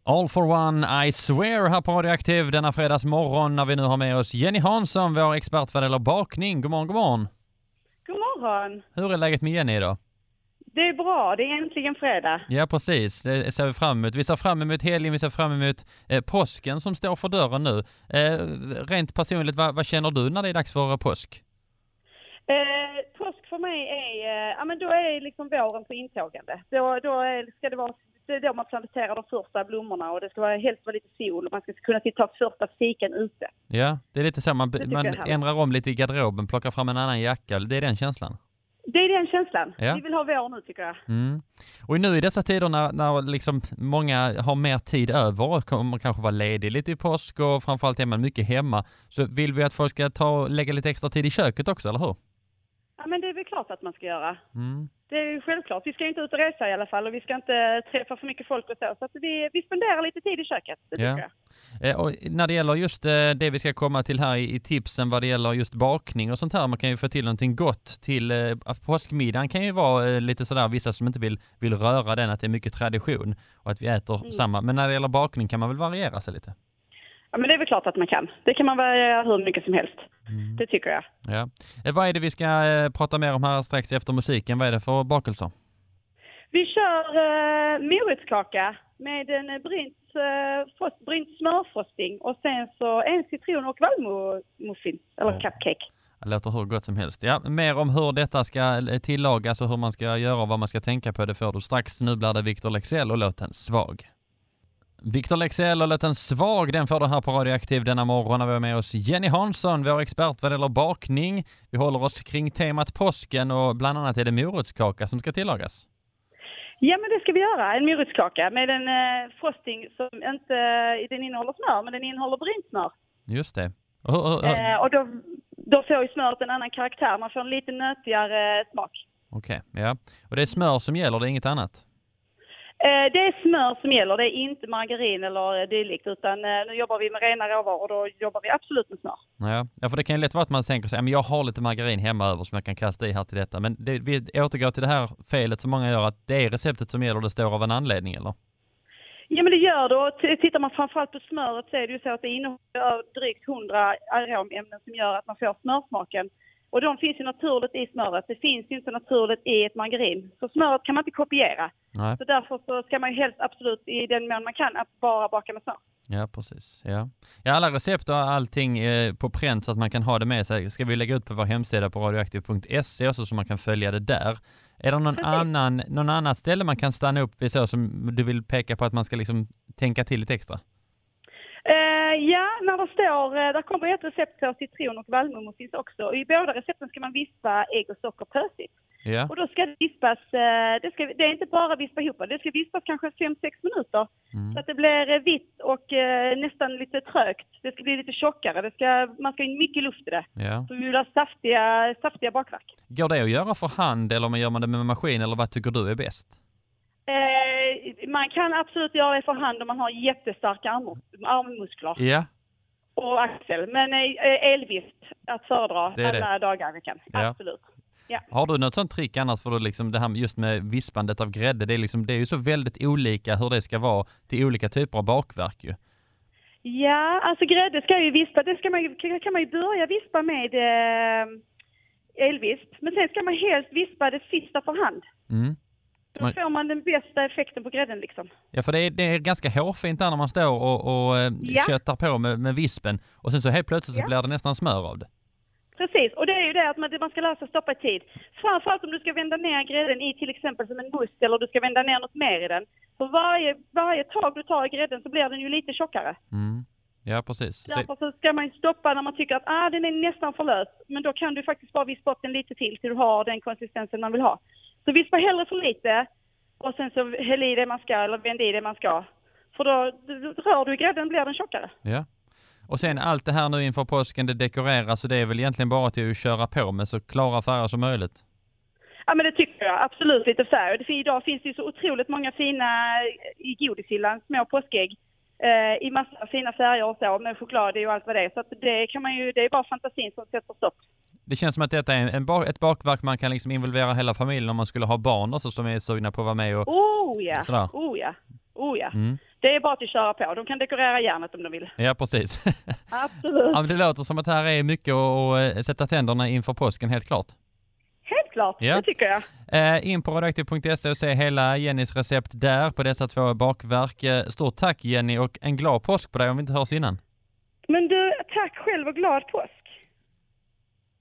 All for one, I swear här på Radioaktiv denna fredagsmorgon när vi nu har med oss Jenny Hansson, vår expert vad det gäller bakning. God morgon, god morgon. God morgon. Hur är läget med Jenny idag? Det är bra, det är äntligen fredag. Ja, precis. Det ser vi fram emot. Vi ser fram emot helgen, vi ser fram emot påsken som står för dörren nu. Rent personligt, vad känner du när det är dags för påsk? Påsk för mig är, men då är liksom våren på intågande. Ska det vara, det är då man planterar de första blommorna och det ska helst vara lite sol och man ska kunna ta första fiken ute. Ja, det är lite så. Man ändrar om lite i garderoben, plockar fram en annan jacka. Det är den känslan. Det är den känslan. Ja. Vi vill ha vår nu, tycker jag. Mm. Och nu i dessa tider när liksom många har mer tid över och kommer kanske vara ledig lite i påsk och framförallt är man mycket hemma, så vill vi att folk ska lägga lite extra tid i köket också, eller hur? Ja, men det är väl klart att man ska göra. Mm. Det är ju självklart. Vi ska inte ut och resa i alla fall och vi ska inte träffa för mycket folk och så att vi spenderar lite tid i köket, det tycker jag. Och när det gäller just det vi ska komma till här i tipsen vad det gäller just bakning och sånt här, man kan ju få till någonting gott till påskmiddagen kan ju vara lite sådär, vissa som inte vill röra den, att det är mycket tradition och att vi äter samma, men när det gäller bakning kan man väl variera sig lite? Ja, men det är väl klart att man kan. Det kan man variera hur mycket som helst. Det tycker jag. Ja. Vad är det vi ska prata mer om här strax efter musiken? Vad är det för bakelser? Vi kör morotskaka med en brynt smörfrosting och sen så en citron- och valmuffin eller cupcake. Det låter hur gott som helst. Ja, mer om hur detta ska tillagas och hur man ska göra och vad man ska tänka på, det får du strax. Nu blir det Victor Leksell och låten Svag. Victor Leksell och låten Svag, den får du här på Radioaktiv denna morgon när vi är med oss Jenny Hansson, vår expert vad det gäller bakning. Vi håller oss kring temat påsken och bland annat är det morotskaka som ska tillagas. Ja, men det ska vi göra. En morotskaka med en frosting som inte den innehåller smör, men den innehåller brynt smör. Just det. Och då får ju smöret en annan karaktär. Man får en lite nötigare smak. Okej, ja. Och det är smör som gäller, det är inget annat? Det är smör som gäller, det är inte margarin eller dylikt, utan nu jobbar vi med rena råvaror och då jobbar vi absolut med smör. Ja, för det kan ju lätt vara att man tänker sig, men jag har lite margarin hemma över som jag kan kasta i här till detta. Men vi återgår till det här felet som många gör, att det är receptet som gäller och det står av en anledning, eller? Ja, men det gör det. Tittar man framförallt på smöret så är det ju så att det innehåller drygt 100 aromämnen som gör att man får smörsmaken. Och de finns ju naturligt i smöret. Det finns ju inte naturligt i ett margarin. Så smöret kan man inte kopiera. Nej. Så därför så ska man ju helst absolut i den mån man kan att bara baka med smör. Ja, precis. Ja, alla recept och allting på pränt så att man kan ha det med sig ska vi lägga ut på vår hemsida på radioaktiv.se också så man kan följa det där. Är det någon annan ställe man kan stanna upp vid så som du vill peka på att man ska liksom tänka till lite extra? Ja, när det står, där kommer ett recept på citron och valmuffin också. I båda recepten ska man vispa ägg och socker pösigt. Ja. Och då ska det vispas, det är inte bara vispa ihop, det ska vispas kanske 5-6 minuter. Så att det blir vitt och nästan lite trögt. Det ska bli lite tjockare, man ska ha mycket luft i det. Ja. Så vi vill ha saftiga bakverk. Går det att göra för hand eller gör man det med maskin eller vad tycker du är bäst? Man kan absolut göra det för hand om man har jättestarka armmuskler. Ja. Och axel. Men elvisp att föredra alla dagar i veckan. Ja. Absolut. Ja. Har du något sånt trick annars för liksom det här just med vispandet av grädde? Det är ju så väldigt olika hur det ska vara till olika typer av bakverk ju. Ja, alltså grädde ska ju vispa. Det kan man ju börja vispa med elvisp. Men sen ska man helst vispa det sista för hand. Då får man den bästa effekten på grädden liksom. Ja, för det är ganska hårfint där när man står och köttar på med vispen. Och sen så helt plötsligt så blir det nästan smör av det. Precis, och det är ju det att man ska lära sig stoppa i tid. Framförallt om du ska vända ner grädden i till exempel som en must eller du ska vända ner något mer i den. För varje tag du tar i grädden så blir den ju lite tjockare. Ja, precis. Därför så ska man stoppa när man tycker att den är nästan för lös. Men då kan du faktiskt bara vispa upp den lite till du har den konsistensen man vill ha. Så vispa hellre för lite och sen så häll i det man ska eller vänd i det man ska. För då rör du i grädden blir den tjockare. Ja. Och sen allt det här nu inför påsken, det dekoreras så det är väl egentligen bara till att köra på med så klara färger som möjligt. Ja, men det tycker jag. Absolut lite färg. Idag finns det ju så otroligt många fina i godishyllan, små påskägg. I massa fina färger och så, med choklad och allt vad det är. Så att det är bara fantasin som sätter stopp. Det känns som att detta är ett bakverk man kan liksom involvera hela familjen om man skulle ha barn också som är sugna på att vara med och sådär. Oh ja. Det är bara att köra på. De kan dekorera järnet om de vill. Ja, precis. Absolut. Ja, men det låter som att här är mycket att sätta tänderna inför påsken, helt klart. Helt klart, ja. Det tycker jag. In på radioaktiv.se och se hela Jennys recept där på dessa 2 bakverk. Stort tack Jenny och en glad påsk på dig om vi inte hörs innan. Men du, tack själv och glad påsk.